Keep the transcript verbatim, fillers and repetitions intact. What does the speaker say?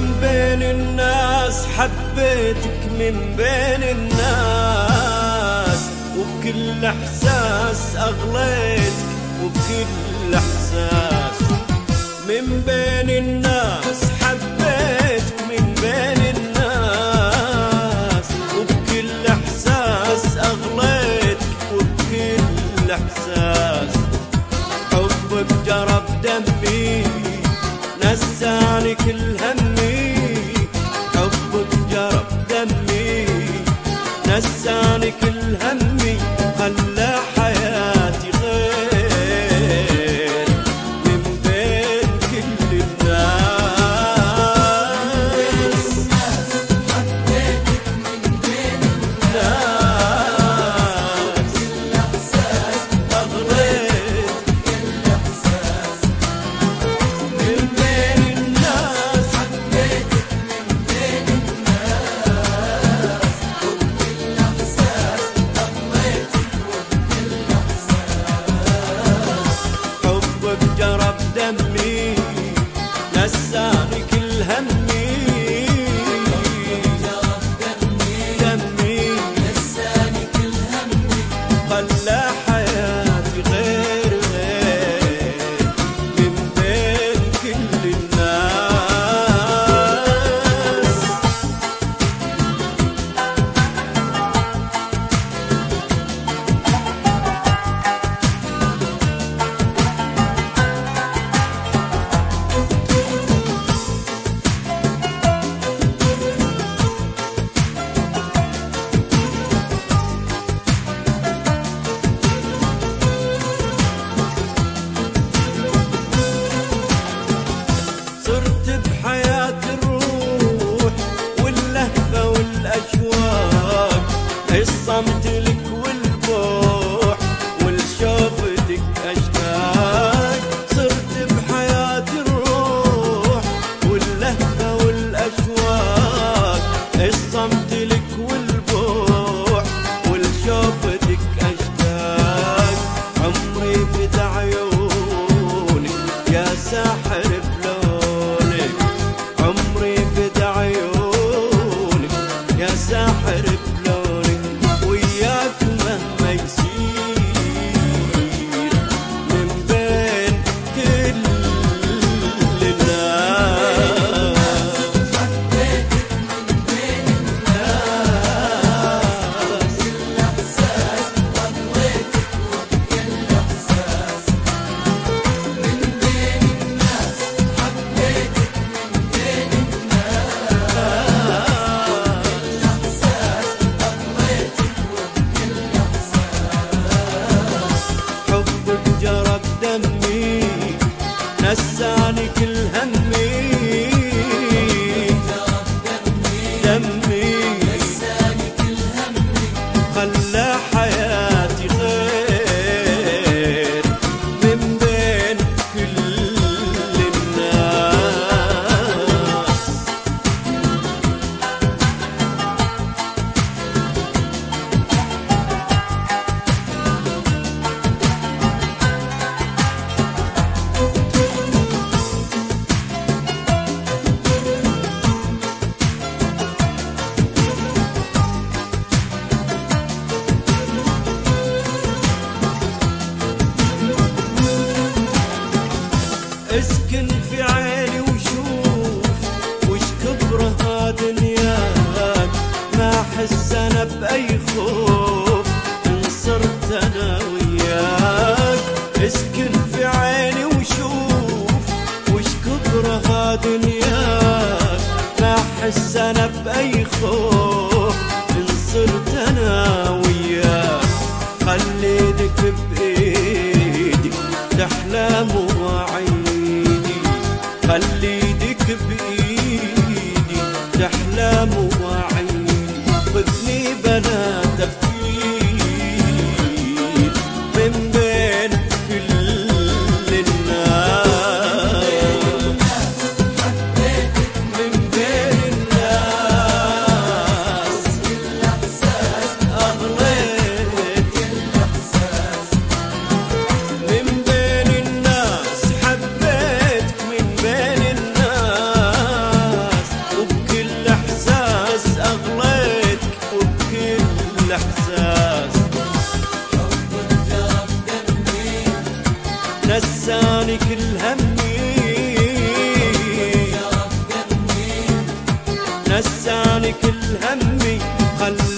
من بين الناس حبيتك من بين الناس، وبكل احساس اغليتك وبكل احساس. من بين الناس حبيتك من بين الناس، وبكل احساس اغليتك وبكل احساس. حبك جرب دمي نساني كل همي، حبك جرب دمي نساني كل همي، خلى حياتي غير من بين كل الناس. حبيتك من بين الناس كل احساس أغريت كل احساس. من بين الناس، حبيتك من بين الناس وبكل احساس اغويتك وبكل احساس. حبك جرب دمي نساني كل همي، جرب دمي دمي نساني كل همي، خلى حياتي غير غير من بين كل الناس. صرت بحياة الروح واللهفة والأشواق، الصمت لك والبوح والشوفتك أشتاق. صرت بحياة الروح واللهفة والأشواق، الصمت لك والبوح والشوفتك أشتاق. عمري فدى عيونك يا ساحر بلونك، عمري فدى عيونك يا ساحر بلونك، وياك مهما يصير من بين كل الناس. حبيتك من بين الناس كل احساس اغويتك وبكل احساس. من بين الناس حبيتك من بين الناس وبكل احساس اغويتك وبكل احساس. حبك جرب دمي نساني كل همي، جرب دمي دمي نساني كل همي، خلى حياتي غير من بين كل الناس. اسكن في عيني وشوف وش كبرها دنياك، ما احس انا باي خوف ان صرت انا وياك. اسكن في عيني وشوف وش كبرها دنياك، ما احس انا باي خوف ان صرت انا وياك. خلي ايدك بايدي تحلى مواعيدي، خلي ايدك بايدي تحلى مواعيدي، خذني بلا تفكير من بين كل الناس. حبيتك من بين الناس كل احساس أغليت كل احساس. من بين الناس نساني كل همي يا رب جني نساني كل همي خلاني